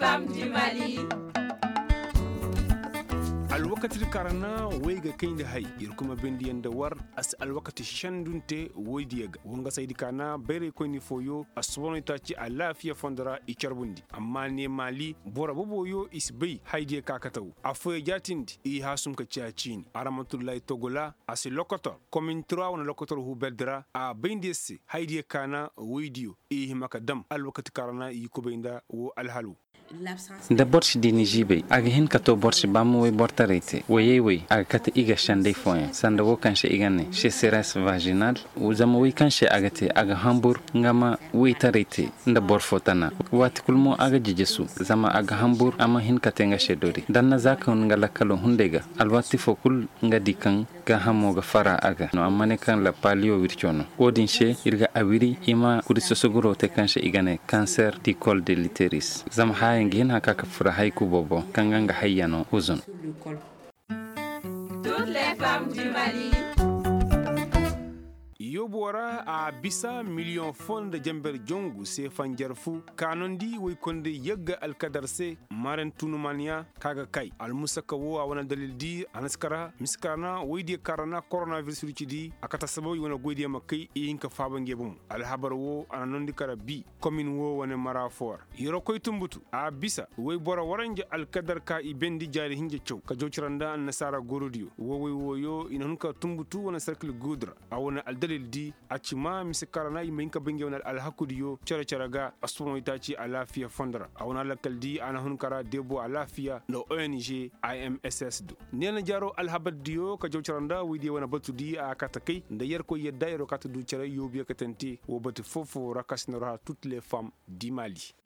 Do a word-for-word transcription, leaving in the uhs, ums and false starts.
femmes du Mali. alwakati karana wayga kinde hay irkuma bendi yanda war as alwakati shandunte woydiyaga wonga saydi kana bere koyni foyo aswono taci alafiya fondara i carbundi amma ne mali bora boboyo isbey haydi kakataw afoy jatindi i hasum ka ciacini aramatullahi togola as lokotor komin trois wona lokotor hu beldra a bendesi haydi kana woydiyo i himaka dam alwakati karana i kobenda wo alhalu da borsi dini jibe aga hin kato borsi bamu we bortarete weye we aga kata iga shande foyen sanda wo kanshe igane she seres vaginal uzama we kanshe agate aga hambur ngama we tarete nda borfotana wati kulmo aga jijesu zama aga hambur ama hin katenga shedori danna zaka ngala kalo hundega alwati fokul ngadi kan ga hamo ga fara aga no amane kan la palio wirchono odin she irga awiri ima kuriso soguro te kanshe igane cancer du col de l'utérus zama ngin haka ka fura haiku bobo kanganga hayano uzun. Toutes les femmes du Mali. Yobora a bisa million fond de jamber jongu se fanjarfu kanondi way konde yegga al kadarse maren tunumania kaga kai al musaka wo wana dalil di anaskara miskarana waydi karana coronavirus rucidi akata sabo yona goydi makay inka faba ngebum al habar wo anondi kara bi commune wo wana marafor yoro koy tumbutu a bisa way bora waranje al kadar ka i bendi jari hinje chow ka jocranda an nasara gorodio wo way wo yo inanka tumbutu wana cercle goudra a wana al dalil di achima misikarana imenka bengi wana al hakudiyo chara charaga astrono itachi alafia fondra awna lakaldi ana hunkara debo alafia no O N G I M S S do nena jaro al habadiyo ka jawcharanda widi wana batudi a katakai nda yer ko yedda ero katadu chara yobi katenti wo batu fofo rakasnora toutes les femmes du Mali.